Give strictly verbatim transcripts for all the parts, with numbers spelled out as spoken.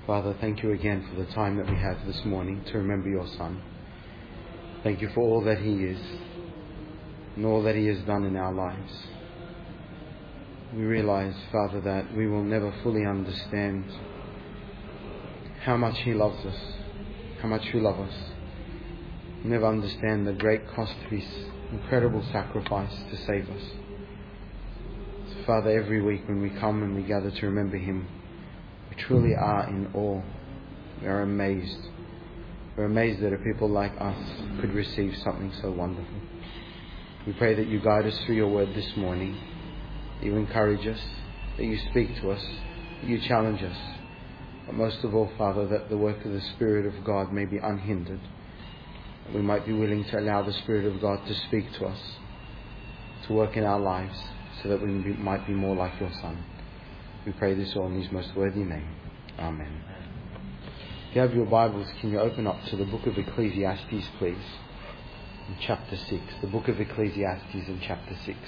Father, thank you again for the time that we have this morning to remember your Son. Thank you for all that he is and all that he has done in our lives. We realize, Father, that we will never fully understand how much he loves us, how much you love us. We'll never understand the great cost of his incredible sacrifice to save us. So, Father, every week when we come and we gather to remember him, we truly are in awe. We are amazed. We're amazed that a people like us could receive something so wonderful. We pray that you guide us through your word this morning, that you encourage us, that you speak to us, that you challenge us. But most of all, Father, that the work of the Spirit of God may be unhindered. That we might be willing to allow the Spirit of God to speak to us, to work in our lives, so that we might be more like your Son. We pray this all in his most worthy name. Amen. If you have your Bibles, can you open up to the book of Ecclesiastes, please? In chapter six. The book of Ecclesiastes in chapter six.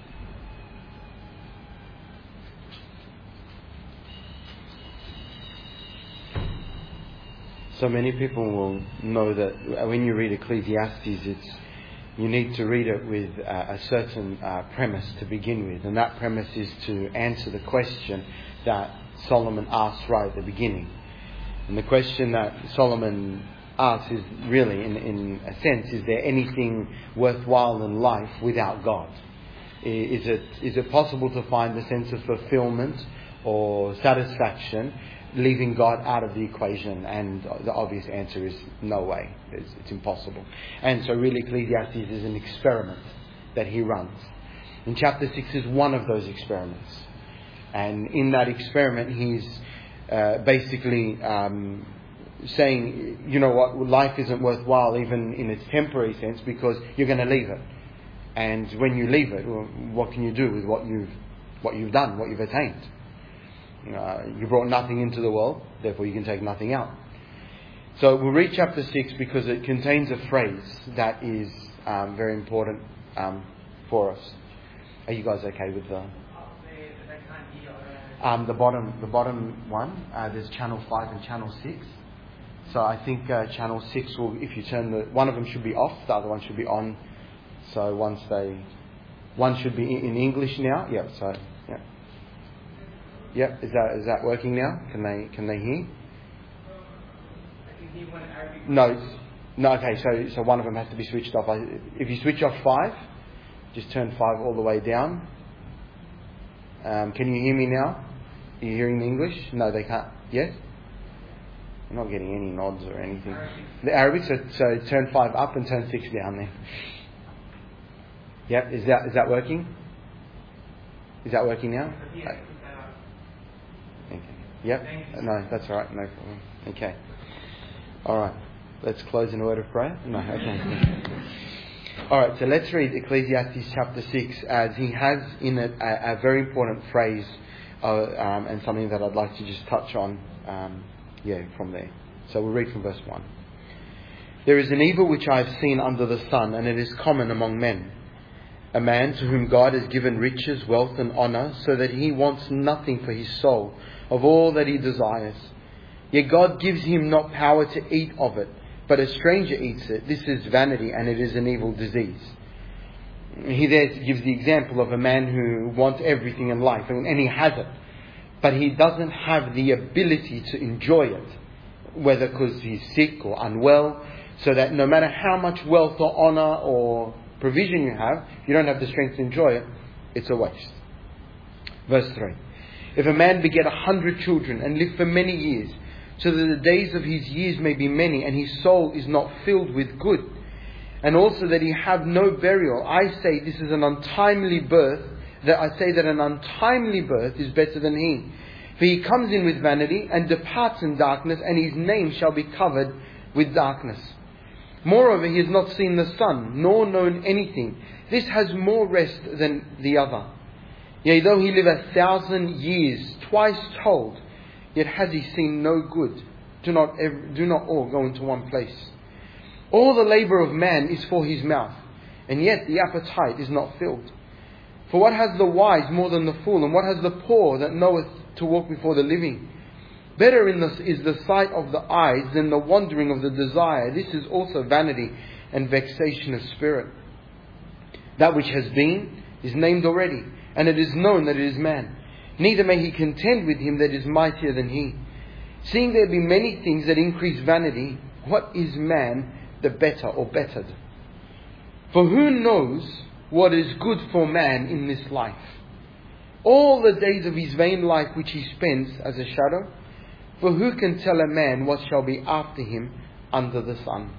So many people will know that when you read Ecclesiastes, it's you need to read it with uh, a certain uh, premise to begin with. And that premise is to answer the question that Solomon asked right at the beginning. And the question that Solomon asks is really, in, in a sense, is there anything worthwhile in life without God? Is it, is it possible to find a sense of fulfillment or satisfaction leaving God out of the equation? And the obvious answer is no way. It's, it's impossible. And so really Ecclesiastes is an experiment that he runs. And chapter six is one of those experiments. And in that experiment he's uh, basically um, saying, you know what, life isn't worthwhile even in its temporary sense because you're going to leave it. And when you leave it, well, what can you do with what you've, what you've done, what you've attained? Uh, you brought nothing into the world, therefore you can take nothing out. So we'll read chapter six because it contains a phrase that is um, very important um, for us. Are you guys okay with the um, the bottom the bottom one? Uh, there's channel five and channel six. So I think uh, channel six will, if you turn the one of them should be off, the other one should be on. So once they one should be in English now. Yeah. So yeah. Yep, is that is that working now? Can they can they hear? No, no. Okay, so so one of them has to be switched off. If you switch off five, just turn five all the way down. Um, can you hear me now? Are you hearing the English? No, they can't. Yes. I'm not getting any nods or anything. The Arabic. So so turn five up and turn six down then. Yep. Is that is that working? Is that working now? Okay. Yep. No, that's all right. No problem. Okay. All right. Let's close in a word of prayer. No. Okay. All right. So let's read Ecclesiastes chapter six, as he has in it a, a very important phrase, uh, um, and something that I'd like to just touch on. Um, yeah, from there. So we'll read from verse one. There is an evil which I have seen under the sun, and it is common among men. A man to whom God has given riches, wealth and honour, so that he wants nothing for his soul of all that he desires. Yet God gives him not power to eat of it, but a stranger eats it. This is vanity, and it is an evil disease. He there gives the example of a man who wants everything in life, and, and he has it, but he doesn't have the ability to enjoy it, whether because he's sick or unwell, so that no matter how much wealth or honour or provision you have, if you don't have the strength to enjoy it, it's a waste. Verse three. If a man beget a hundred children and live for many years, so that the days of his years may be many, and his soul is not filled with good, and also that he have no burial, I say this is an untimely birth, that I say that an untimely birth is better than he. For he comes in with vanity and departs in darkness, and his name shall be covered with darkness. Moreover, he has not seen the sun, nor known anything. This has more rest than the other. Yea, though he live a thousand years, twice told, yet has he seen no good. Do not ever, do not all go into one place. All the labour of man is for his mouth, and yet the appetite is not filled. For what has the wise more than the fool, and what has the poor that knoweth to walk before the living? Better in the, is the sight of the eyes than the wandering of the desire. This is also vanity and vexation of spirit. That which has been is named already, and it is known that it is man. Neither may he contend with him that is mightier than he. Seeing there be many things that increase vanity, what is man the better or bettered? For who knows what is good for man in this life? All the days of his vain life which he spends as a shadow. For who can tell a man what shall be after him under the sun?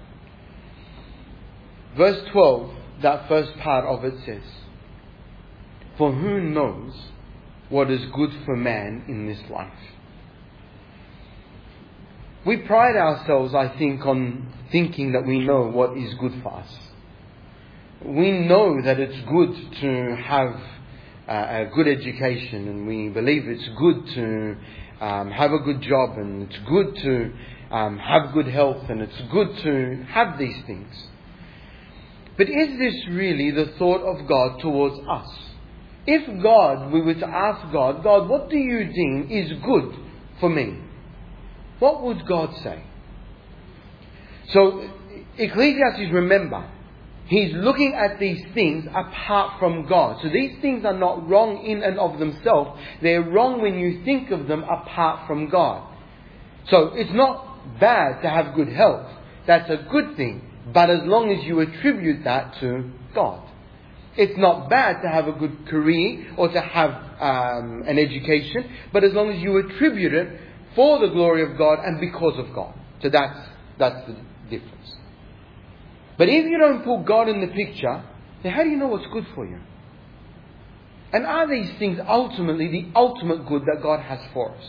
Verse twelve, that first part of it says, for who knows what is good for man in this life? We pride ourselves, I think, on thinking that we know what is good for us. We know that it's good to have uh, a good education, and we believe it's good to um, have a good job, and it's good to um, have good health, and it's good to have these things. But is this really the thought of God towards us? If God, we were to ask God, God, what do you deem is good for me? What would God say? So, Ecclesiastes, remember, he's looking at these things apart from God. So these things are not wrong in and of themselves. They're wrong when you think of them apart from God. So it's not bad to have good health. That's a good thing. But as long as you attribute that to God. It's not bad to have a good career or to have um, an education. But as long as you attribute it for the glory of God and because of God. So that's, that's the difference. But if you don't put God in the picture, then how do you know what's good for you? And are these things ultimately the ultimate good that God has for us?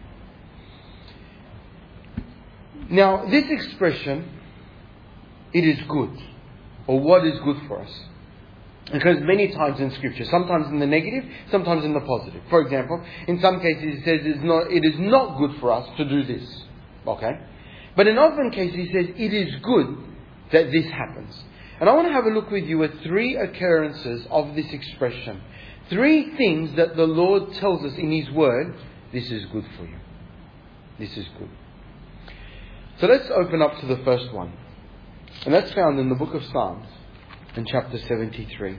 Now, this expression, it is good, or what is good for us, occurs many times in Scripture, sometimes in the negative, sometimes in the positive. For example, in some cases it says it's not, it is not good for us to do this. Okay? But in other cases it says it is good that this happens. And I want to have a look with you at three occurrences of this expression. Three things that the Lord tells us in His Word, this is good for you. This is good. So let's open up to the first one. And that's found in the book of Psalms, in chapter seventy-three.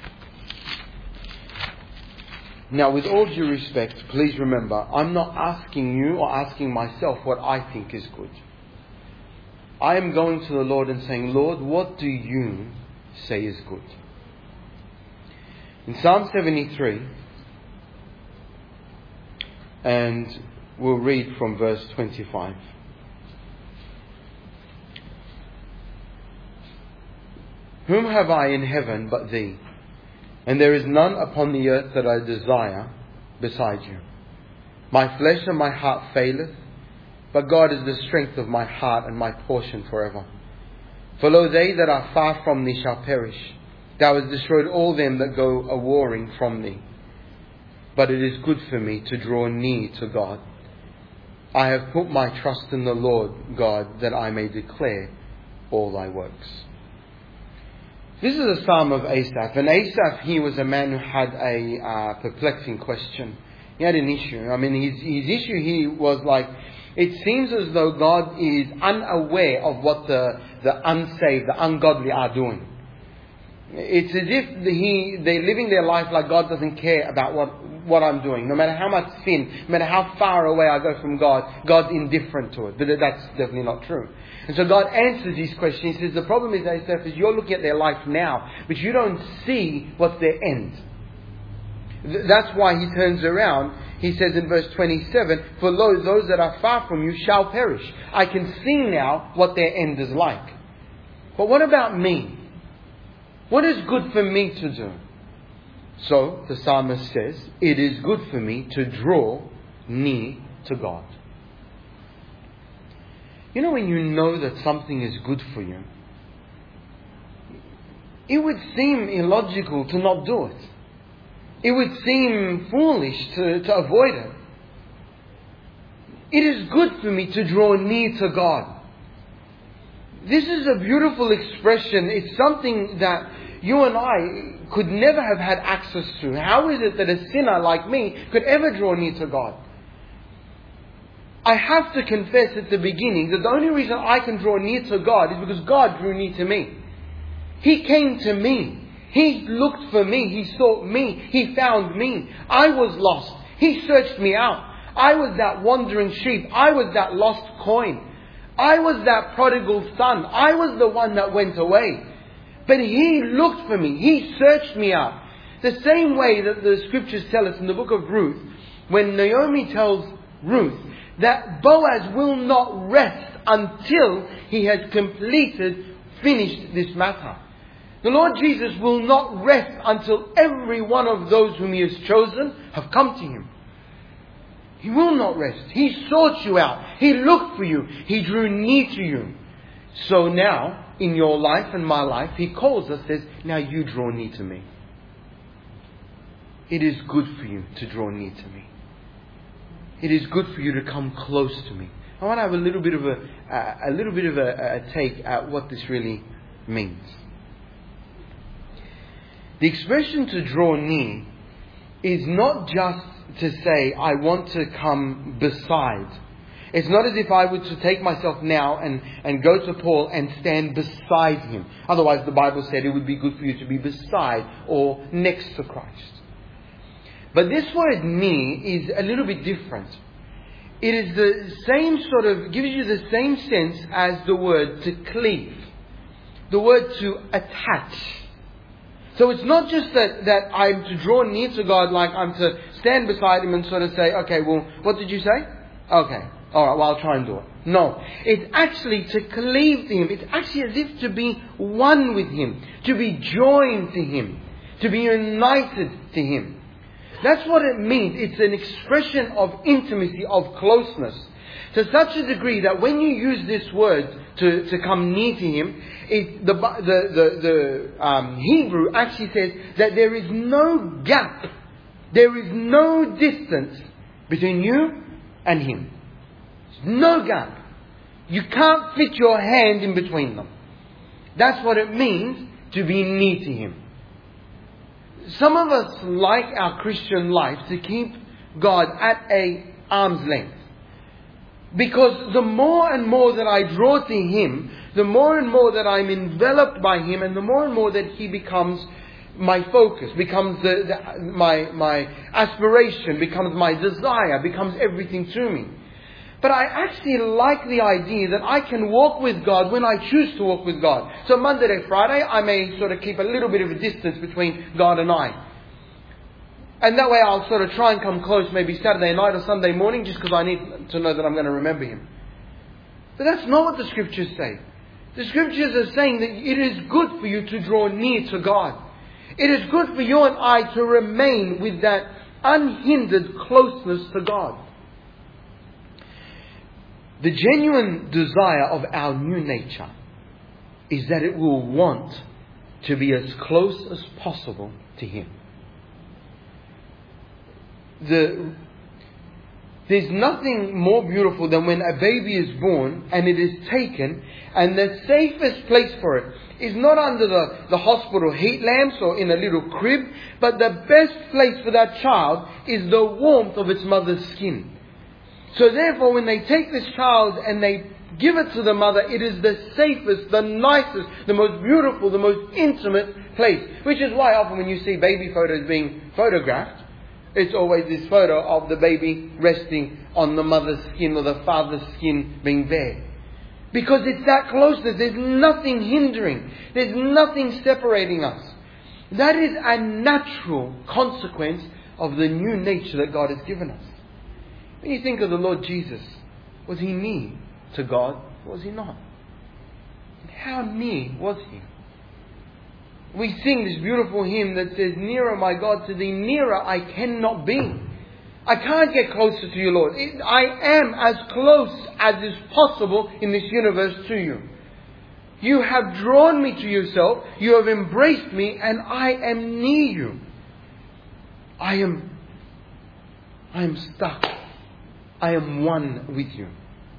Now, with all due respect, please remember, I'm not asking you or asking myself what I think is good. I am going to the Lord and saying, Lord, what do you say is good? In Psalm seventy-three, and we'll read from verse twenty-five. Whom have I in heaven but thee? And there is none upon the earth that I desire beside you. My flesh and my heart faileth, but God is the strength of my heart and my portion forever. For lo, they that are far from thee shall perish. Thou hast destroyed all them that go a-warring from thee. But it is good for me to draw near to God. I have put my trust in the Lord God, that I may declare all thy works. This is a psalm of Asaph. And Asaph, he was a man who had a uh, perplexing question. He had an issue. I mean, his, his issue here was like, it seems as though God is unaware of what the, the unsaved, the ungodly are doing. It's as if the, he they're living their life like God doesn't care about what, what I'm doing. No matter how much sin, no matter how far away I go from God, God's indifferent to it. But that's definitely not true. And so God answers his question. He says, the problem is, Asaph, is you're looking at their life now, but you don't see what's their end. That's why he turns around. He says in verse twenty-seven, for lo, those that are far from you shall perish. I can see now what their end is like. But what about me? What is good for me to do? So, the psalmist says, it is good for me to draw near to God. You know, when you know that something is good for you, it would seem illogical to not do it. It would seem foolish to, to avoid it. It is good for me to draw near to God. This is a beautiful expression. It's something that you and I could never have had access to. How is it that a sinner like me could ever draw near to God? I have to confess at the beginning that the only reason I can draw near to God is because God drew near to me. He came to me. He looked for me. He sought me. He found me. I was lost. He searched me out. I was that wandering sheep. I was that lost coin. I was that prodigal son. I was the one that went away. But He looked for me. He searched me out. The same way that the scriptures tell us in the book of Ruth, when Naomi tells Ruth that Boaz will not rest until he has completed, finished this matter. The Lord Jesus will not rest until every one of those whom He has chosen have come to Him. He will not rest. He sought you out. He looked for you. He drew near to you. So now, in your life and my life, He calls us, says, now you draw near to me. It is good for you to draw near to me. It is good for you to come close to me. I want to have a little bit of a, a, a little bit of a, a take at what this really means. The expression to draw near is not just to say, I want to come beside. It's not as if I were to take myself now and, and go to Paul and stand beside him. Otherwise, the Bible said it would be good for you to be beside or next to Christ. But this word near is a little bit different. It is the same sort of, gives you the same sense as the word to cleave. The word to attach. So it's not just that, that I'm to draw near to God, like I'm to stand beside Him and sort of say, okay, well, what did you say? Okay, alright, well, I'll try and do it. No, it's actually to cleave to Him. It's actually as if to be one with Him, to be joined to Him, to be united to Him. That's what it means. It's an expression of intimacy, of closeness. To such a degree that when you use this word to, to come near to Him, it, the, the, the, the um, Hebrew actually says that there is no gap, there is no distance between you and Him. There's no gap. You can't fit your hand in between them. That's what it means to be near to Him. Some of us like our Christian life to keep God at a arm's length. Because the more and more that I draw to Him, the more and more that I'm enveloped by Him, and the more and more that He becomes my focus, becomes the, the, my, my aspiration, becomes my desire, becomes everything to me. But I actually like the idea that I can walk with God when I choose to walk with God. So Monday to Friday, I may sort of keep a little bit of a distance between God and I. And that way I'll sort of try and come close maybe Saturday night or Sunday morning just because I need to know that I'm going to remember Him. But that's not what the Scriptures say. The Scriptures are saying that it is good for you to draw near to God. It is good for you and I to remain with that unhindered closeness to God. The genuine desire of our new nature is that it will want to be as close as possible to Him. The, there's nothing more beautiful than when a baby is born and it is taken, and the safest place for it is not under the, the hospital heat lamps or in a little crib, but the best place for that child is the warmth of its mother's skin. So therefore, when they take this child and they give it to the mother, it is the safest, the nicest, the most beautiful, the most intimate place. Which is why often when you see baby photos being photographed, it's always this photo of the baby resting on the mother's skin or the father's skin being there. Because it's that closeness. There's nothing hindering. There's nothing separating us. That is a natural consequence of the new nature that God has given us. When you think of the Lord Jesus, was He near to God? Or was He not? And how near was He? We sing this beautiful hymn that says, nearer, my God, to Thee, nearer I cannot be. I can't get closer to You, Lord. I am as close as is possible in this universe to You. You have drawn me to Yourself. You have embraced me, and I am near You. I am, I am stuck. I am one with You.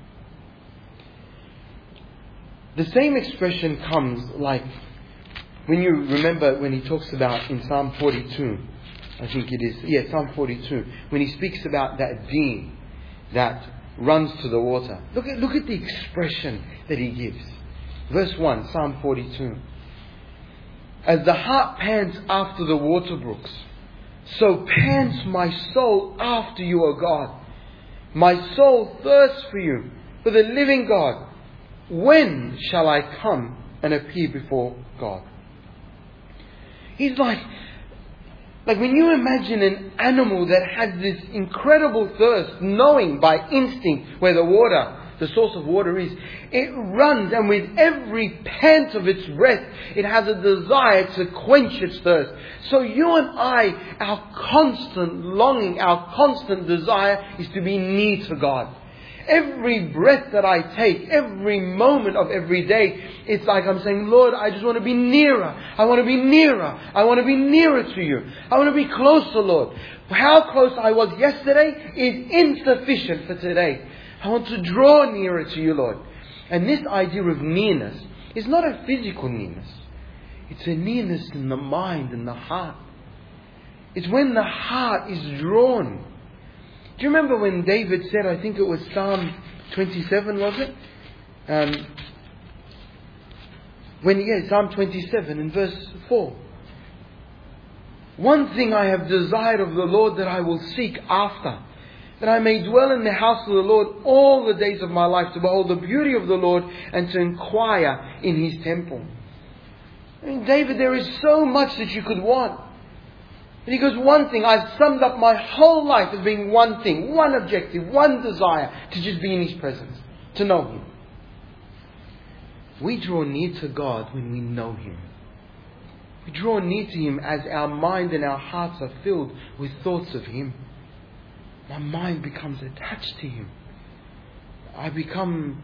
The same expression comes like when you remember when He talks about in Psalm forty-two, I think it is, yeah, Psalm forty-two, when He speaks about that deer that runs to the water. Look at, look at the expression that he gives. Verse one, Psalm forty-two. As the hart pants after the water brooks, so pants my soul after you, O God. My soul thirsts for you, for the living God. When shall I come and appear before God? He's like, like when you imagine an animal that has this incredible thirst, knowing by instinct where the water, the source of water is, it runs, and with every pant of its breath, it has a desire to quench its thirst. So you and I, our constant longing, our constant desire is to be near to God. Every breath that I take, every moment of every day, it's like I'm saying, Lord, I just want to be nearer. I want to be nearer. I want to be nearer to you. I want to be closer, Lord. How close I was yesterday is insufficient for today. I want to draw nearer to you, Lord. And this idea of nearness is not a physical nearness. It's a nearness in the mind and the heart. It's when the heart is drawn. Do you remember when David said, I think it was Psalm twenty-seven, was it? Um, when yeah, Psalm twenty-seven in verse four. One thing I have desired of the Lord that I will seek after, that I may dwell in the house of the Lord all the days of my life, to behold the beauty of the Lord and to inquire in His temple. I mean, David, there is so much that you could want. And he goes, one thing, I've summed up my whole life as being one thing, one objective, one desire, to just be in His presence, to know Him. We draw near to God when we know Him. We draw near to Him as our mind and our hearts are filled with thoughts of Him. My mind becomes attached to Him. I become,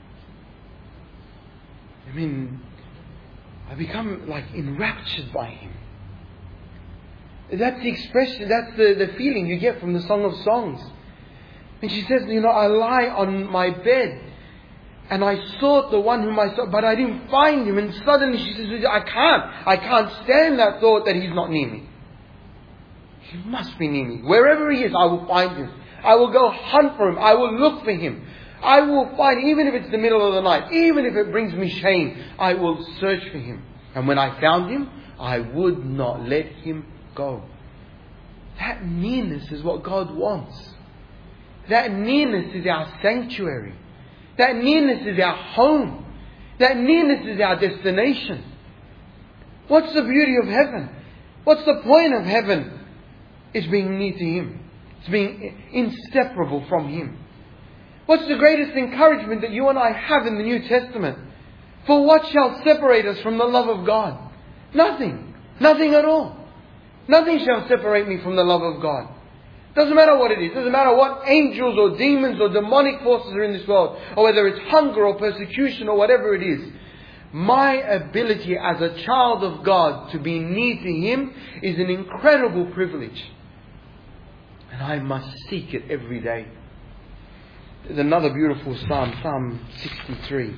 I mean, I become like enraptured by Him. That's the expression, that's the, the feeling you get from the Song of Songs. And she says, you know, I lie on my bed and I sought the one whom I sought, but I didn't find Him. And suddenly she says, I can't, I can't stand that thought that He's not near me. He must be near me. Wherever He is, I will find Him. I will go hunt for Him. I will look for Him. I will find, even if it's the middle of the night, even if it brings me shame, I will search for Him. And when I found Him, I would not let Him go. That nearness is what God wants. That nearness is our sanctuary. That nearness is our home. That nearness is our destination. What's the beauty of heaven? What's the point of heaven? It's being near to Him. It's being inseparable from Him. What's the greatest encouragement that you and I have in the New Testament? For what shall separate us from the love of God? Nothing. Nothing at all. Nothing shall separate me from the love of God. Doesn't matter what it is. Doesn't matter what angels or demons or demonic forces are in this world. Or whether it's hunger or persecution or whatever it is. My ability as a child of God to be near to Him is an incredible privilege. And I must seek it every day. There's another beautiful psalm, Psalm sixty-three.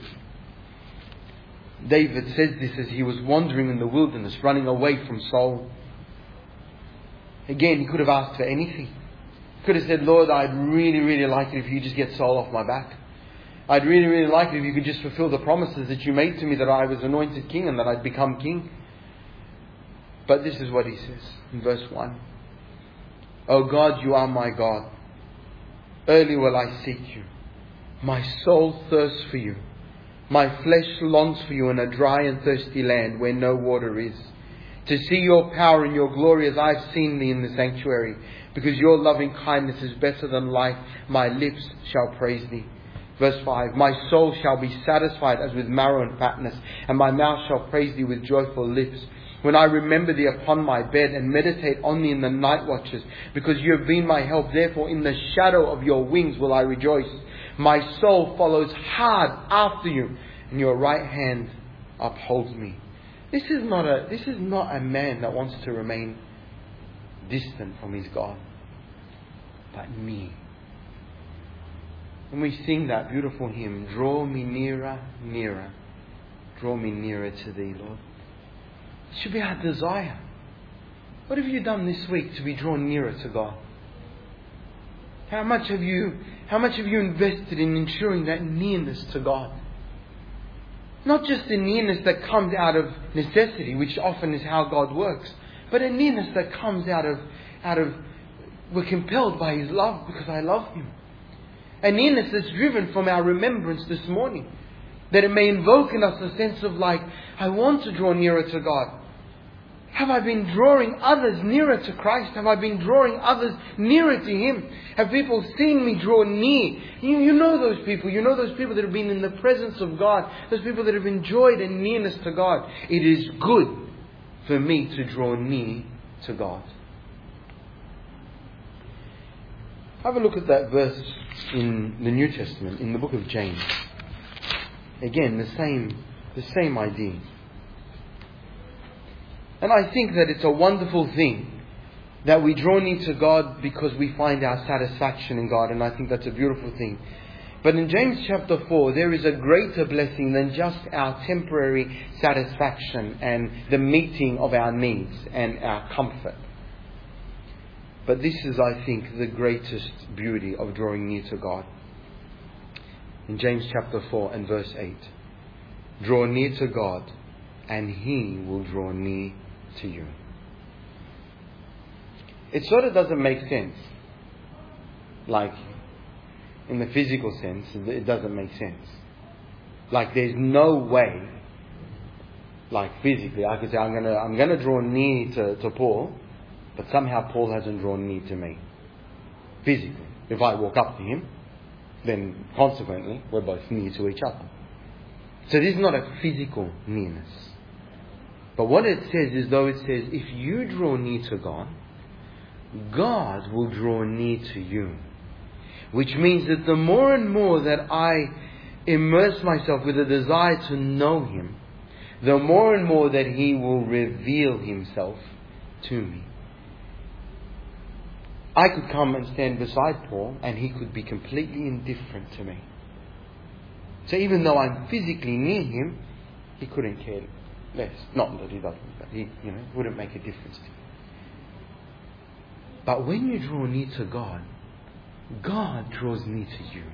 David says this as he was wandering in the wilderness, running away from Saul. Again, he could have asked for anything. He could have said, Lord, I'd really, really like it if you just get Saul off my back. I'd really, really like it if you could just fulfill the promises that you made to me that I was anointed king and that I'd become king. But this is what he says in verse one. O God, you are my God. Early will I seek you. My soul thirsts for you. My flesh longs for you in a dry and thirsty land where no water is. To see your power and your glory as I've seen thee in the sanctuary. Because your loving kindness is better than life. My lips shall praise thee. Verse five. My soul shall be satisfied as with marrow and fatness. And my mouth shall praise thee with joyful lips. When I remember thee upon my bed and meditate on thee in the night watches. Because you have been my help. Therefore in the shadow of your wings will I rejoice. My soul follows hard after you. And your right hand upholds me. This is not a this is not a man that wants to remain distant from his God, but near. And we sing that beautiful hymn, draw me nearer, nearer, draw me nearer to thee, Lord. It should be our desire. What have you done this week to be drawn nearer to God? How much have you, how much have you invested in ensuring that nearness to God? Not just a nearness that comes out of necessity, which often is how God works, but a nearness that comes out of, out of, we're compelled by His love because I love Him. A nearness that's driven from our remembrance this morning. That it may invoke in us a sense of like, I want to draw nearer to God. Have I been drawing others nearer to Christ? Have I been drawing others nearer to Him? Have people seen me draw near? You, you know those people. You know those people that have been in the presence of God. Those people that have enjoyed a nearness to God. It is good for me to draw near to God. Have a look at that verse in the New Testament, in the book of James. Again, the same, the same idea. And I think that it's a wonderful thing that we draw near to God because we find our satisfaction in God, and I think that's a beautiful thing. But in James chapter four, there is a greater blessing than just our temporary satisfaction and the meeting of our needs and our comfort. But this is, I think, the greatest beauty of drawing near to God. In James chapter four and verse eight, draw near to God and He will draw near to you. It sort of doesn't make sense. Like, in the physical sense, it doesn't make sense. Like, there's no way, like physically, I could say, I'm gonna, I'm gonna draw near to, to Paul, but somehow Paul hasn't drawn near to me. Physically. If I walk up to him, then consequently, we're both near to each other. So this is not a physical nearness. But what it says is, though it says, if you draw near to God, God will draw near to you. Which means that the more and more that I immerse myself with a desire to know Him, the more and more that He will reveal Himself to me. I could come and stand beside Paul and he could be completely indifferent to me. So even though I'm physically near him, he couldn't care less. Not that he doesn't, but he, you know, wouldn't make a difference to me. But when you draw near to God, God draws near to you.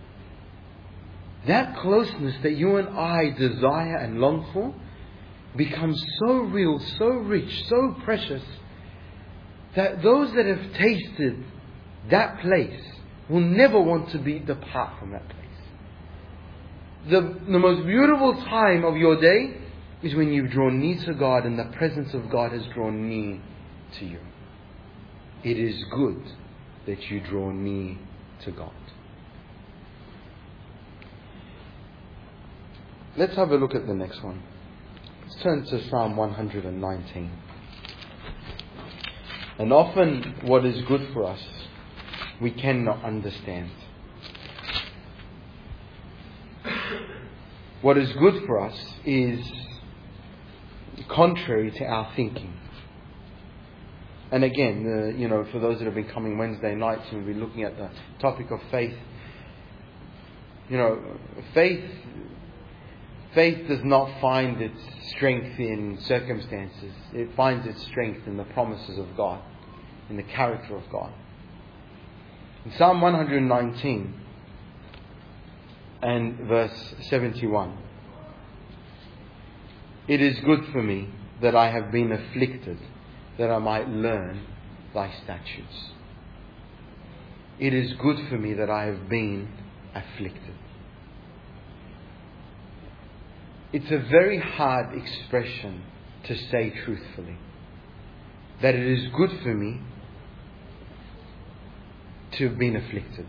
That closeness that you and I desire and long for becomes so real, so rich, so precious, that those that have tasted that place will never want to be depart from that place. The, the most beautiful time of your day is when you've drawn near to God and the presence of God has drawn near to you. It is good that you draw near to God. Let's have a look at the next one. Let's turn to Psalm one hundred nineteen. And often what is good for us, we cannot understand. What is good for us is contrary to our thinking. And again, uh, you know, for those that have been coming Wednesday nights and we'll be looking at the topic of faith, you know, faith, faith does not find its strength in circumstances. It finds its strength in the promises of God, in the character of God. In Psalm one hundred nineteen and verse seventy-one, it is good for me that I have been afflicted, that I might learn thy statutes. It is good for me that I have been afflicted. It's a very hard expression to say truthfully. That it is good for me to have been afflicted.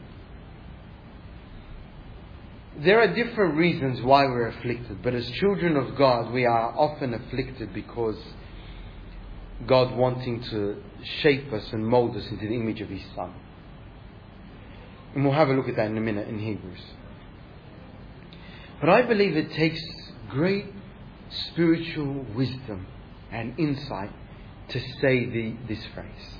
There are different reasons why we're afflicted, but as children of God, we are often afflicted because God wanting to shape us and mould us into the image of His Son. And we'll have a look at that in a minute in Hebrews. But I believe it takes great spiritual wisdom and insight to say the, this phrase.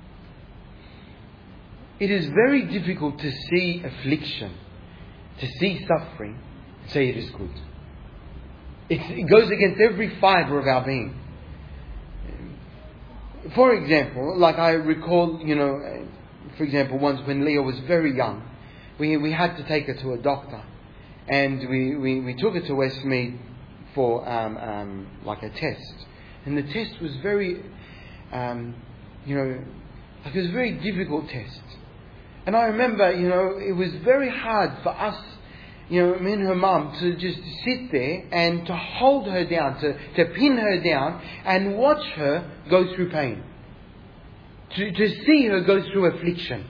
It is very difficult to see affliction, to see suffering, and say it is good. It, it goes against every fibre of our being. For example, like I recall, you know, for example, once when Leah was very young, we we had to take her to a doctor, and we, we, we took her to Westmead for um, um, like a test, and the test was very, um, you know, like it was a very difficult test, and I remember, you know, it was very hard for us, you know, me and her mum, to just sit there and to hold her down, to, to pin her down and watch her go through pain. To, to see her go through affliction.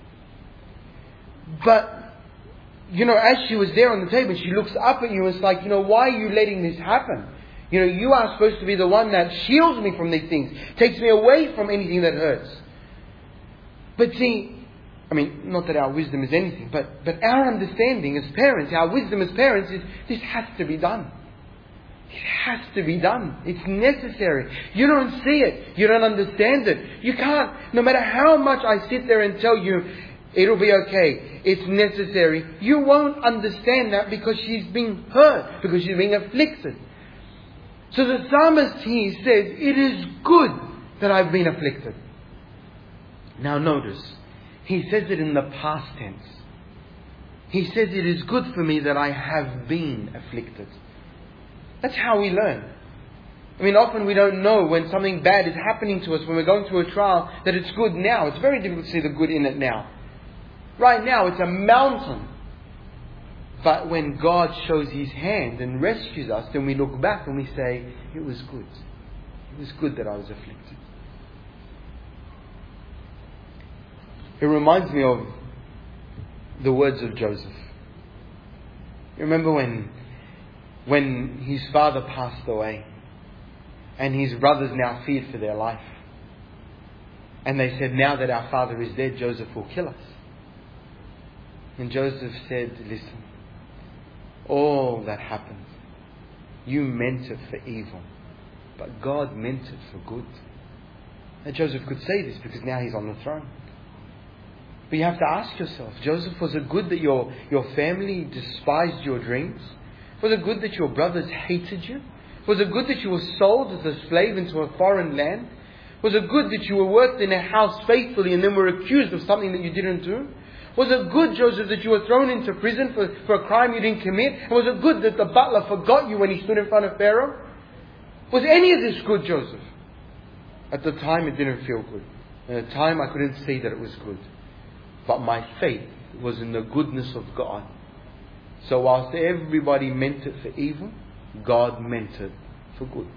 But, you know, as she was there on the table, she looks up at you and it's like, you know, why are you letting this happen? You know, you are supposed to be the one that shields me from these things, takes me away from anything that hurts. But see, I mean, not that our wisdom is anything, but, but our understanding as parents, our wisdom as parents is, this has to be done. It has to be done. It's necessary. You don't see it. You don't understand it. You can't, no matter how much I sit there and tell you, it'll be okay, it's necessary, you won't understand that because she's being hurt, because she's being afflicted. So the psalmist here says, it is good that I've been afflicted. Now notice, he says it in the past tense. He says, it is good for me that I have been afflicted. That's how we learn. I mean, often we don't know when something bad is happening to us, when we're going through a trial, that it's good now. It's very difficult to see the good in it now. Right now, it's a mountain. But when God shows His hand and rescues us, then we look back and we say, it was good. It was good that I was afflicted. It reminds me of the words of Joseph. You remember when when his father passed away and his brothers now feared for their life. And they said, now that our father is dead, Joseph will kill us. And Joseph said, listen, all that happened, you meant it for evil, but God meant it for good. And Joseph could say this because now he's on the throne. But you have to ask yourself, Joseph, was it good that your, your family despised your dreams? Was it good that your brothers hated you? Was it good that you were sold as a slave into a foreign land? Was it good that you were worked in a house faithfully and then were accused of something that you didn't do? Was it good, Joseph, that you were thrown into prison for, for a crime you didn't commit? And was it good that the butler forgot you when he stood in front of Pharaoh? Was any of this good, Joseph? At the time it didn't feel good. At the time I couldn't see that it was good. But my faith was in the goodness of God. So whilst everybody meant it for evil, God meant it for good.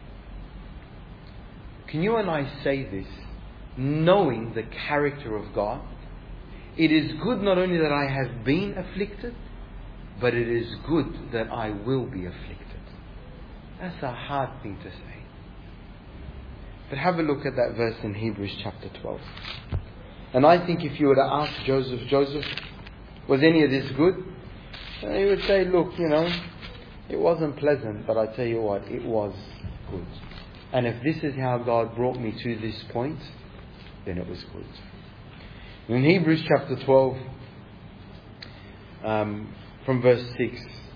Can you and I say this, knowing the character of God? It is good not only that I have been afflicted, but it is good that I will be afflicted. That's a hard thing to say. But have a look at that verse in Hebrews chapter twelve. And I think if you were to ask Joseph, Joseph, was any of this good? And he would say, look, you know, it wasn't pleasant, but I tell you what, it was good. And if this is how God brought me to this point, then it was good. In Hebrews chapter twelve, um, from verse six,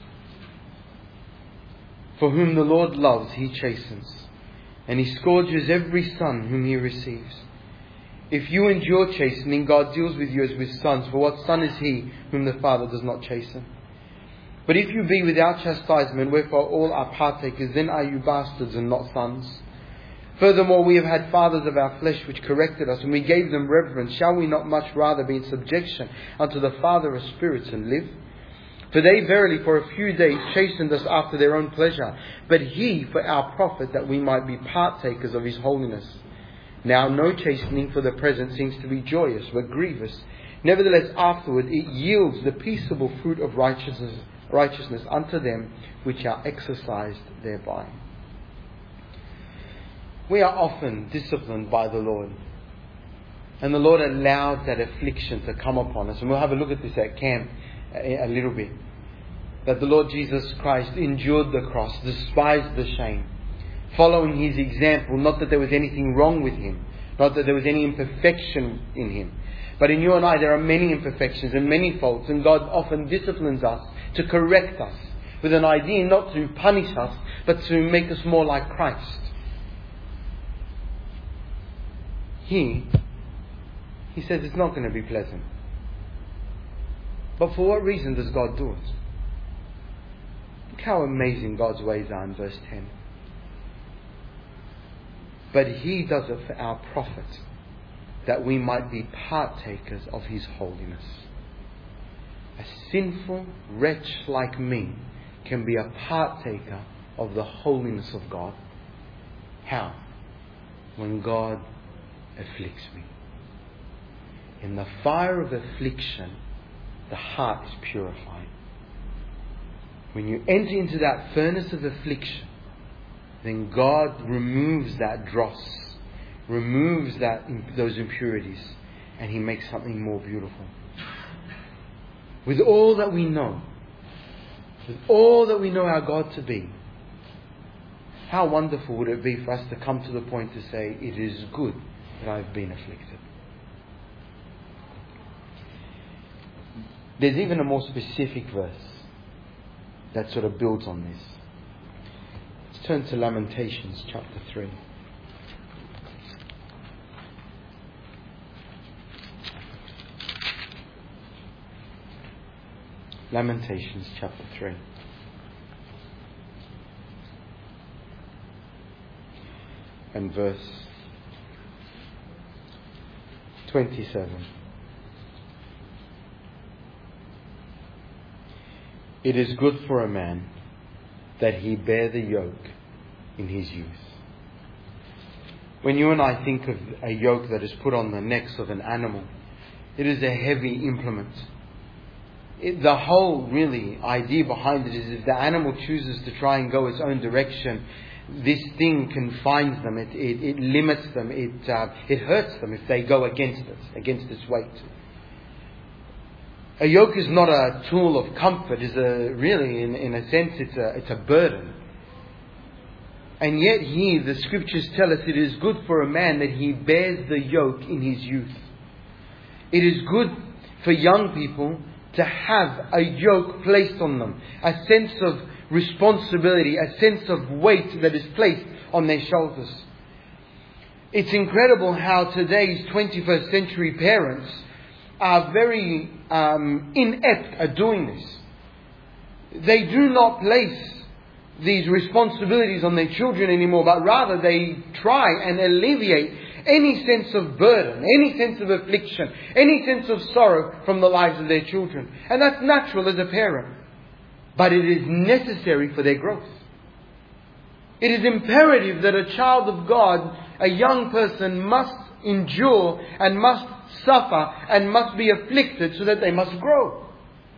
for whom the Lord loves, He chastens, and He scourges every son whom He receives. If you endure chastening, God deals with you as with sons. For what son is he whom the Father does not chasten? But if you be without chastisement, wherefore all are partakers, then are you bastards and not sons. Furthermore, we have had fathers of our flesh which corrected us, and we gave them reverence. Shall we not much rather be in subjection unto the Father of spirits and live? For they verily for a few days chastened us after their own pleasure, but He for our profit, that we might be partakers of His holiness. Now no chastening for the present seems to be joyous, but grievous. Nevertheless afterward it yields the peaceable fruit of righteousness, righteousness unto them which are exercised thereby. We are often disciplined by the Lord. And the Lord allowed that affliction to come upon us. And we'll have a look at this at camp a little bit. That the Lord Jesus Christ endured the cross, despised the shame, following His example. Not that there was anything wrong with Him, not that there was any imperfection in Him. But in you and I there are many imperfections and many faults, and God often disciplines us to correct us, with an idea not to punish us, but to make us more like Christ. He He says it's not going to be pleasant. But for what reason does God do it? Look how amazing God's ways are in verse ten. But He does it for our profit, that we might be partakers of His holiness. A sinful wretch like me can be a partaker of the holiness of God. How? When God afflicts me. In the fire of affliction, the heart is purified. When you enter into that furnace of affliction, then God removes that dross, removes that those impurities, and He makes something more beautiful. With all that we know, with all that we know our God to be, how wonderful would it be for us to come to the point to say, it is good that I've been afflicted. There's even a more specific verse that sort of builds on this. Let's turn to Lamentations chapter three. Lamentations chapter three. And verse twenty-seven. It is good for a man that he bear the yoke in his youth. When you and I think of a yoke that is put on the necks of an animal, it is a heavy implement. It, the whole really idea behind it is if the animal chooses to try and go its own direction, this thing confines them, it, it, it limits them, it, uh, it hurts them if they go against it, against its weight. A yoke is not a tool of comfort, is a really, in, in a sense, it's a, it's a burden. And yet here, the scriptures tell us it is good for a man that he bears the yoke in his youth. It is good for young people to have a yoke placed on them, a sense of responsibility, a sense of weight that is placed on their shoulders. It's incredible how today's twenty-first century parents are very um, inept at doing this. They do not place these responsibilities on their children anymore, but rather they try and alleviate any sense of burden, any sense of affliction, any sense of sorrow from the lives of their children. And that's natural as a parent. But it is necessary for their growth. It is imperative that a child of God, a young person, must endure and must suffer and must be afflicted so that they must grow.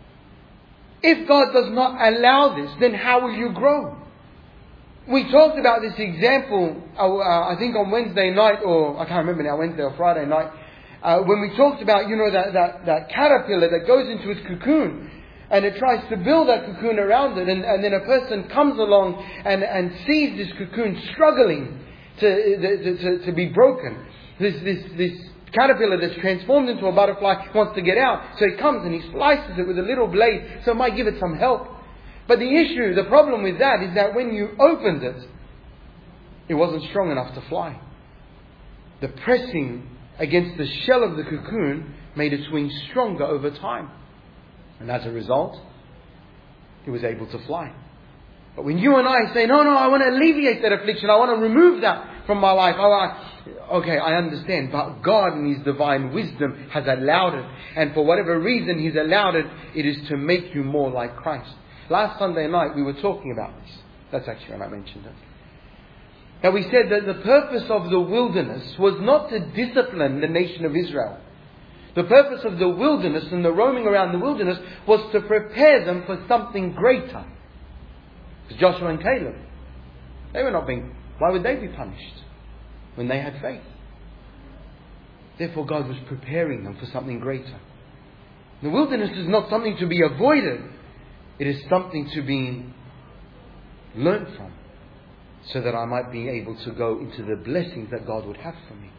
If God does not allow this, then how will you grow? We talked about this example, uh, I think on Wednesday night, or I can't remember now, Wednesday or Friday night, uh, when we talked about, you know, that, that, that caterpillar that goes into its cocoon and it tries to build that cocoon around it, and, and then a person comes along and, and sees this cocoon struggling to, to, to, to be broken. This, this, this caterpillar that's transformed into a butterfly wants to get out, so he comes and he slices it with a little blade, so it might give it some help. But the issue, the problem with that is that when you opened it, it wasn't strong enough to fly. The pressing against the shell of the cocoon made its wings stronger over time. And as a result, it was able to fly. But when you and I say, no, no, I want to alleviate that affliction, I want to remove that from my life. Oh, I, okay, I understand. But God in His divine wisdom has allowed it. And for whatever reason He's allowed it, it is to make you more like Christ. Last Sunday night we were talking about this. That's actually when I mentioned it. Now we said that the purpose of the wilderness was not to discipline the nation of Israel. The purpose of the wilderness and the roaming around the wilderness was to prepare them for something greater. Because Joshua and Caleb, they were not being, why would they be punished when they had faith? Therefore God was preparing them for something greater. The wilderness is not something to be avoided. It is something to be learnt from, so that I might be able to go into the blessings that God would have for me.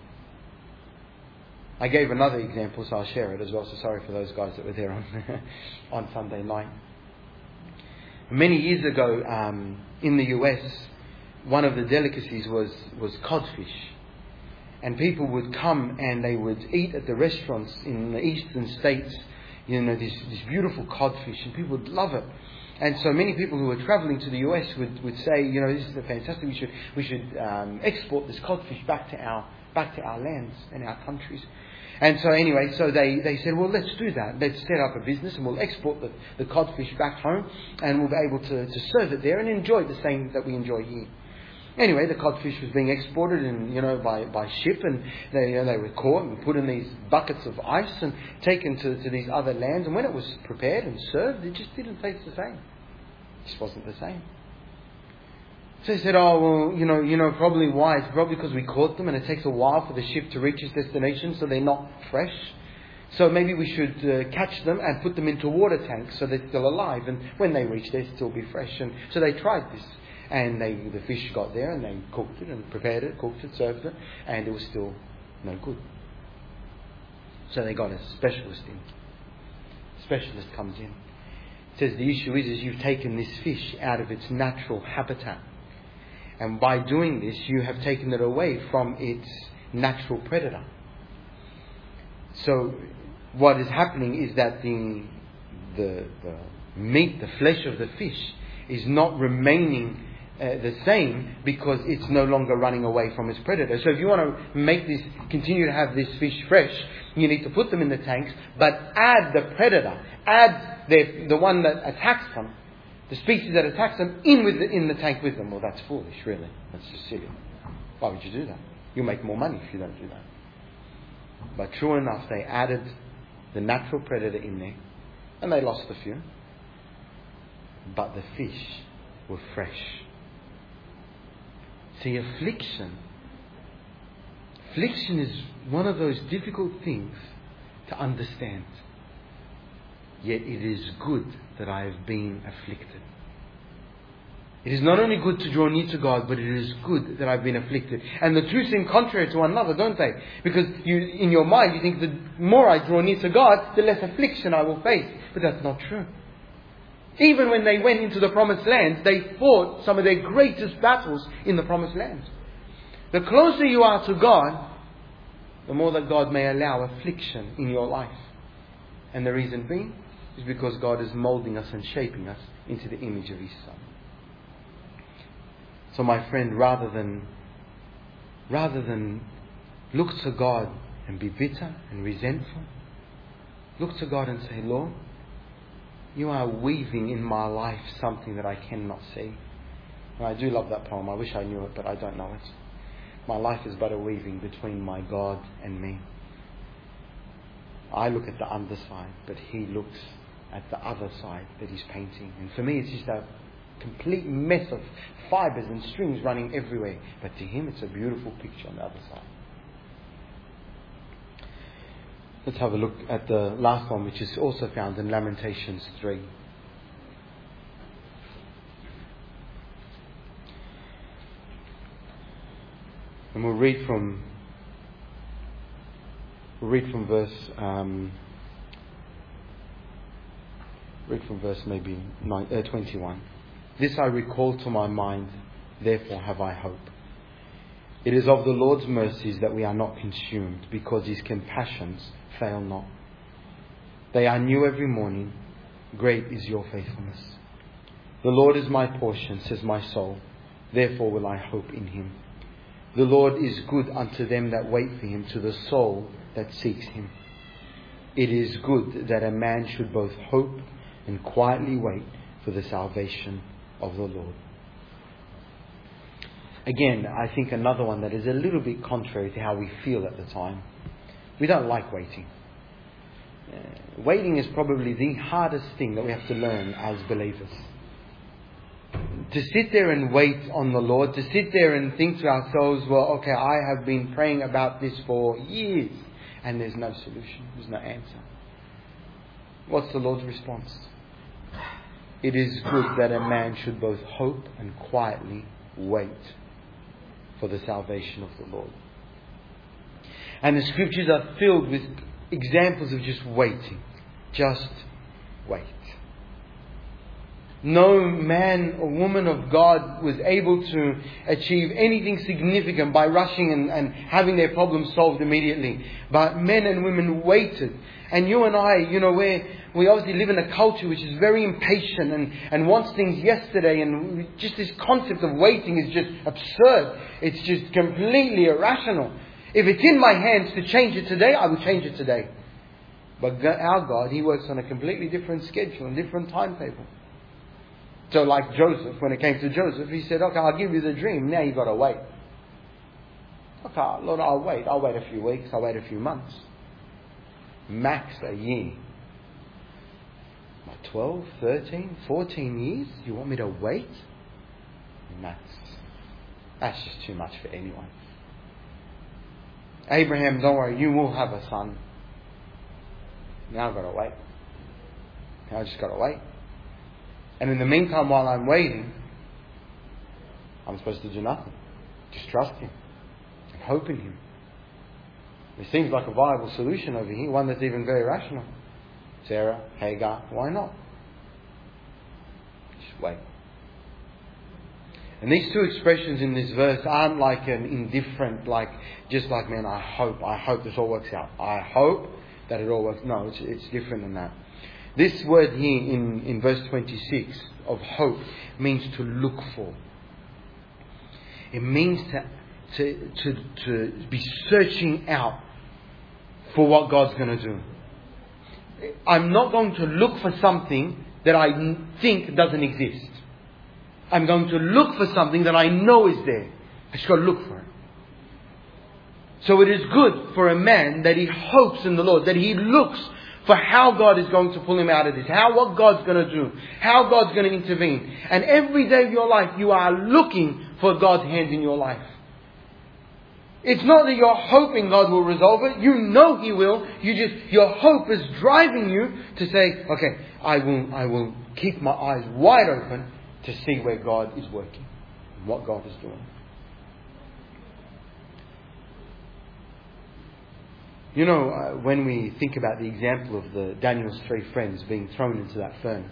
I gave another example, so I'll share it as well. So sorry for those guys that were there on on Sunday night. Many years ago, um, in the U S, one of the delicacies was, was codfish. And people would come and they would eat at the restaurants in the eastern states, you know, this, this beautiful codfish, and people would love it. And so many people who were travelling to the U S would, would say, you know, this is fantastic. We should we should um, export this codfish back to our back to our lands and our countries. And so anyway, so they, they said, well, let's do that. Let's set up a business and we'll export the, the codfish back home, and we'll be able to, to serve it there and enjoy the same that we enjoy here. Anyway, the codfish was being exported, and you know, by, by ship, and they, you know, they were caught and put in these buckets of ice and taken to, to these other lands. And when it was prepared and served, it just didn't taste the same. It just wasn't the same. So they said, oh, well, you know, you know, probably why? It's probably because we caught them and it takes a while for the ship to reach its destination, so they're not fresh. So maybe we should uh, catch them and put them into water tanks so they're still alive, and when they reach, they'll still be fresh. And so they tried this. And they, the fish got there and they cooked it and prepared it, cooked it, served it, and it was still no good. So they got a specialist in. Specialist comes in. Says the issue is, is you've taken this fish out of its natural habitat. And by doing this, you have taken it away from its natural predator. So what is happening is that the, the, the meat, the flesh of the fish is not remaining Uh, the same, because it's no longer running away from its predator. So if you want to make this, continue to have this fish fresh, you need to put them in the tanks, but add the predator, add the the one that attacks them, the species that attacks them, in with the, in the tank with them. Well, that's foolish, really. That's just silly. Why would you do that? You'll make more money if you don't do that. But true enough, they added the natural predator in there, and they lost a few. But the fish were fresh. See, affliction. Affliction is one of those difficult things to understand. Yet it is good that I have been afflicted. It is not only good to draw near to God, but it is good that I've been afflicted. And the two seem contrary to one another, don't they? Because you, in your mind, you think the more I draw near to God, the less affliction I will face. But that's not true. Even when they went into the promised land, they fought some of their greatest battles in the promised land. The closer you are to God, the more that God may allow affliction in your life. And the reason being is because God is moulding us and shaping us into the image of His Son. So my friend, rather than, rather than look to God and be bitter and resentful, look to God and say, Lord, You are weaving in my life something that I cannot see. And I do love that poem. I wish I knew it, but I don't know it. My life is but a weaving between my God and me. I look at the underside, but He looks at the other side that He's painting. And for me, it's just a complete mess of fibres and strings running everywhere. But to Him, it's a beautiful picture on the other side. Let's have a look at the last one, which is also found in Lamentations three. And we'll read from we'll read from verse um, read from verse maybe nine, uh, twenty-one. This I recall to my mind, therefore have I hope. It is of the Lord's mercies that we are not consumed, because His compassions fail not. They are new every morning. Great is your faithfulness. The Lord is my portion, says my soul. Therefore will I hope in Him. The Lord is good unto them that wait for Him, to the soul that seeks Him. It is good that a man should both hope and quietly wait for the salvation of the Lord. Again, I think another one that is a little bit contrary to how we feel at the time. We don't like waiting. Uh, waiting is probably the hardest thing that we have to learn as believers. To sit there and wait on the Lord, to sit there and think to ourselves, well, okay, I have been praying about this for years and there's no solution, there's no answer. What's the Lord's response? It is good that a man should both hope and quietly wait for the salvation of the Lord. And the scriptures are filled with examples of just waiting. Just wait. No man or woman of God was able to achieve anything significant by rushing and, and having their problems solved immediately. But men and women waited. And you and I, you know, we we obviously live in a culture which is very impatient and, and wants things yesterday. And just this concept of waiting is just absurd. It's just completely irrational. If it's in my hands to change it today, I will change it today. But our God, He works on a completely different schedule and different timetable. So like Joseph, when it came to Joseph, he said, okay, I'll give you the dream. Now you've got to wait. Okay, Lord, I'll wait. I'll wait a few weeks. I'll wait a few months. Max a year. twelve, thirteen, fourteen years? You want me to wait? Max. That's just too much for anyone. Abraham, don't worry, you will have a son. Now I've got to wait. Now I've just got to wait. And in the meantime, while I'm waiting, I'm supposed to do nothing. Just trust Him and hope in Him. It seems like a viable solution over here, one that's even very rational. Sarah, Hagar, why not? Just wait. And these two expressions in this verse aren't like an indifferent, like, just like, man, I hope, I hope this all works out. I hope that it all works. No, it's, it's different than that. This word here in, in verse twenty-six of hope means to look for. It means to, to, to, to be searching out for what God's going to do. I'm not going to look for something that I think doesn't exist. I'm going to look for something that I know is there. I just got to look for it. So it is good for a man that he hopes in the Lord, that he looks for how God is going to pull him out of this, how what God's going to do, how God's going to intervene. And every day of your life, you are looking for God's hand in your life. It's not that you're hoping God will resolve it. You know He will. You just, your hope is driving you to say, okay, I will, I will keep my eyes wide open to see where God is working and what God is doing. You know, uh, when we think about the example of the Daniel's three friends being thrown into that furnace,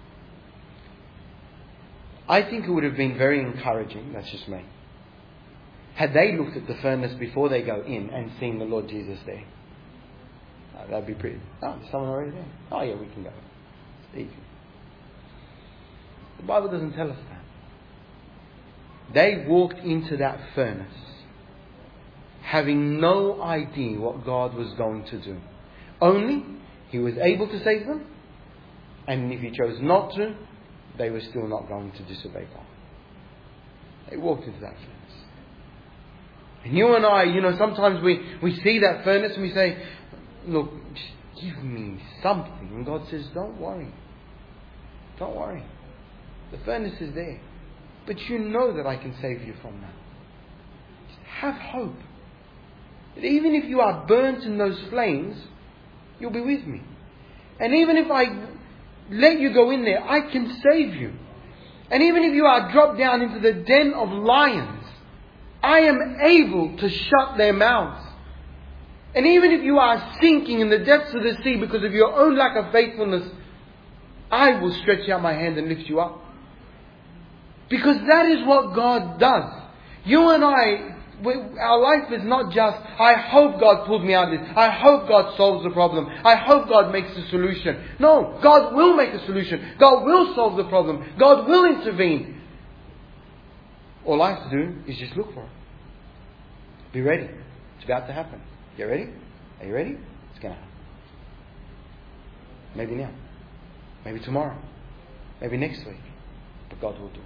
I think it would have been very encouraging, that's just me, had they looked at the furnace before they go in and seen the Lord Jesus there. Uh, that'd be pretty. Oh, there's someone already there. Oh yeah, we can go. It's easy. The Bible doesn't tell us that. They walked into that furnace having no idea what God was going to do. Only He was able to save them, and if He chose not to, they were still not going to disobey God. They walked into that furnace. And you and I, you know, sometimes we, we see that furnace and we say, look, just give me something. And God says, don't worry. Don't worry. The furnace is there. But you know that I can save you from that. Just have hope. That even if you are burnt in those flames, you'll be with me. And even if I let you go in there, I can save you. And even if you are dropped down into the den of lions, I am able to shut their mouths. And even if you are sinking in the depths of the sea because of your own lack of faithfulness, I will stretch out my hand and lift you up. Because that is what God does. You and I, we, our life is not just, I hope God pulls me out of this. I hope God solves the problem. I hope God makes a solution. No, God will make a solution. God will solve the problem. God will intervene. All I have to do is just look for it. Be ready. It's about to happen. You ready? Are you ready? It's going to happen. Maybe now. Maybe tomorrow. Maybe next week. But God will do it.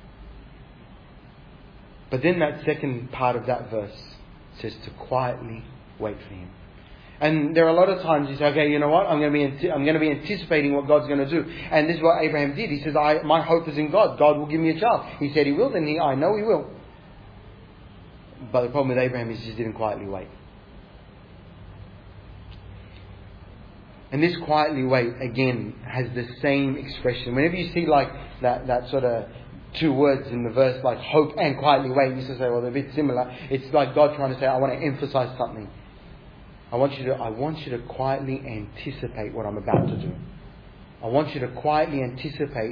But then that second part of that verse says to quietly wait for Him. And there are a lot of times you say, okay, you know what? I'm going to be I'm going to be anticipating what God's going to do. And this is what Abraham did. He says, I, my hope is in God. God will give me a child. He said He will, then he, I know He will. But the problem with Abraham is he just didn't quietly wait. And this quietly wait, again, has the same expression. Whenever you see like that, that sort of two words in the verse, like hope and quietly wait, you used to say, well, they're a bit similar. It's like God trying to say, I want to emphasize something. I want you to, I want you to quietly anticipate what I'm about to do. I want you to quietly anticipate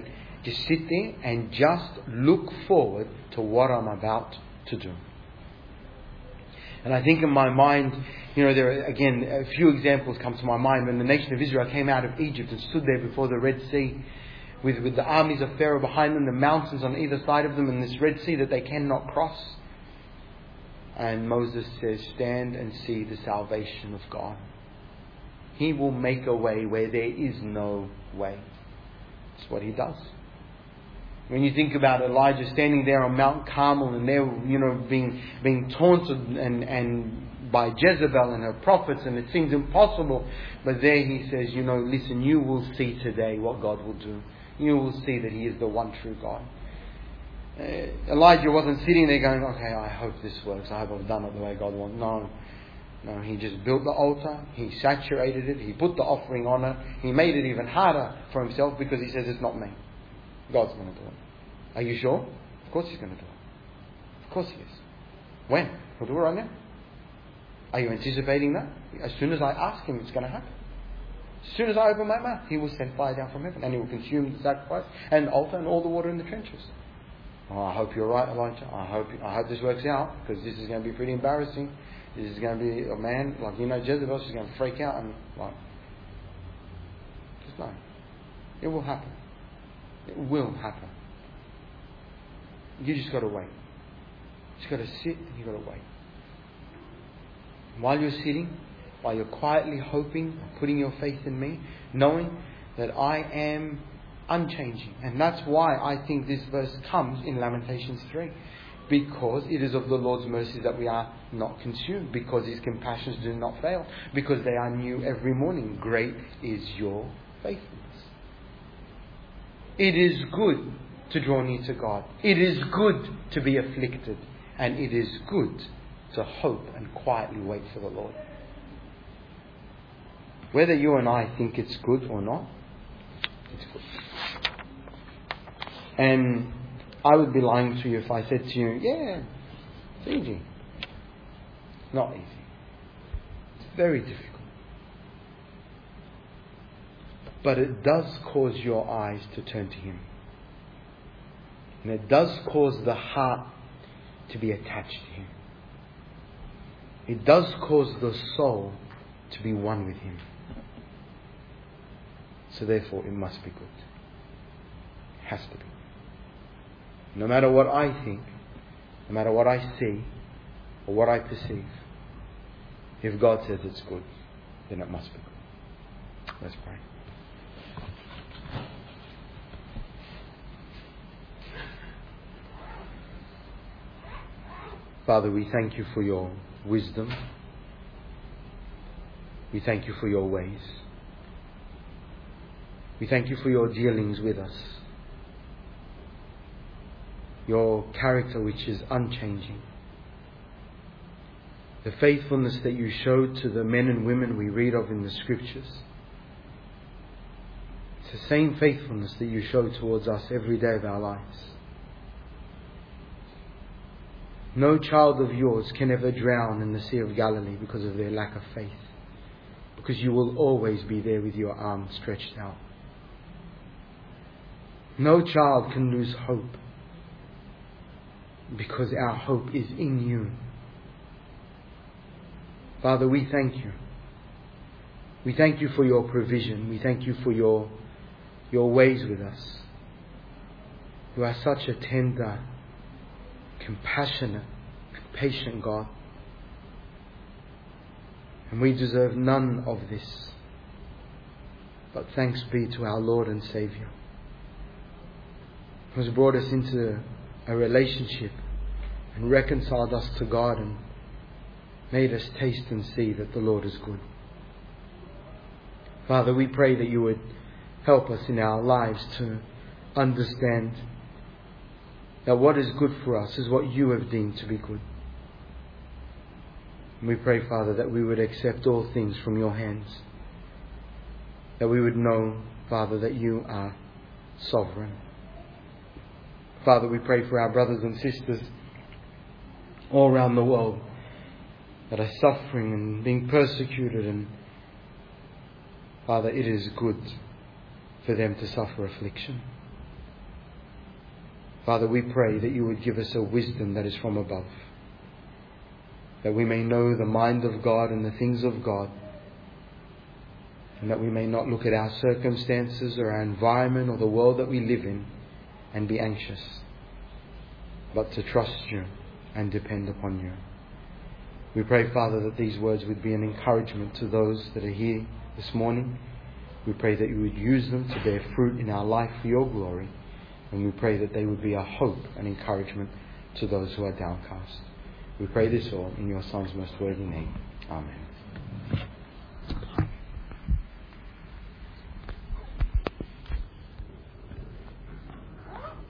to sit there and just look forward to what I'm about to do. And I think in my mind, you know, there are, again, a few examples come to my mind. When the nation of Israel came out of Egypt and stood there before the Red Sea, with, with the armies of Pharaoh behind them, the mountains on either side of them, and this Red Sea that they cannot cross. And Moses says, stand and see the salvation of God. He will make a way where there is no way. That's what He does. When you think about Elijah standing there on Mount Carmel and they're, you know, being being taunted and, and by Jezebel and her prophets, and it seems impossible. But there he says, you know, listen, you will see today what God will do. You will see that He is the one true God. Uh, Elijah wasn't sitting there going, okay, I hope this works. I hope I've done it the way God wants. No. No, he just built the altar. He saturated it. He put the offering on it. He made it even harder for himself because he says, it's not me. God's going to do it. Are you sure? Of course He's going to do it. Of course He is. When? He'll do it right now. Are you anticipating that? As soon as I ask Him, it's going to happen. As soon as I open my mouth, He will send fire down from heaven and He will consume the sacrifice and the altar and all the water in the trenches. Oh, I hope you're right, Elijah. I hope I hope this works out, because this is going to be pretty embarrassing. This is going to be a man, like, you know, Jezebel, she's going to freak out and, like, just know. It will happen. It will happen. You just got to wait. You just got to sit and you got to wait. While you're sitting, while you're quietly hoping, putting your faith in me, knowing that I am unchanging. And that's why I think this verse comes in Lamentations three. Because it is of the Lord's mercies that we are not consumed. Because His compassions do not fail. Because they are new every morning. Great is your faithfulness. It is good to draw near to God. It is good to be afflicted. And it is good to hope and quietly wait for the Lord. Whether you and I think it's good or not, it's good. And I would be lying to you if I said to you, yeah, it's easy. It's not easy. It's very difficult. But it does cause your eyes to turn to Him. And it does cause the heart to be attached to Him. It does cause the soul to be one with Him. So therefore it must be good. It has to be. No matter what I think, no matter what I see, or what I perceive, if God says it's good, then it must be good. Let's pray. Father, we thank You for Your wisdom. We thank You for Your ways. We thank You for Your dealings with us. Your character which is unchanging. The faithfulness that You showed to the men and women we read of in the Scriptures. It's the same faithfulness that You show towards us every day of our lives. No child of Yours can ever drown in the Sea of Galilee because of their lack of faith. Because You will always be there with Your arm stretched out. No child can lose hope, because our hope is in You. Father, we thank You. We thank You for Your provision. We thank You for Your, your ways with us. You are such a tender, compassionate, and patient God. And we deserve none of this. But thanks be to our Lord and Saviour, who has brought us into a relationship and reconciled us to God and made us taste and see that the Lord is good. Father, we pray that You would help us in our lives to understand that what is good for us is what You have deemed to be good. And we pray, Father, that we would accept all things from Your hands. That we would know, Father, that You are sovereign. Father, we pray for our brothers and sisters all around the world that are suffering and being persecuted. And Father, it is good for them to suffer affliction. Father, we pray that you would give us a wisdom that is from above, that we may know the mind of God and the things of God, and that we may not look at our circumstances or our environment or the world that we live in and be anxious, but to trust you and depend upon you. We pray, Father, that these words would be an encouragement to those that are here this morning. We pray that you would use them to bear fruit in our life for your glory. And we pray that they would be a hope and encouragement to those who are downcast. We pray this all in your Son's most worthy name. Amen.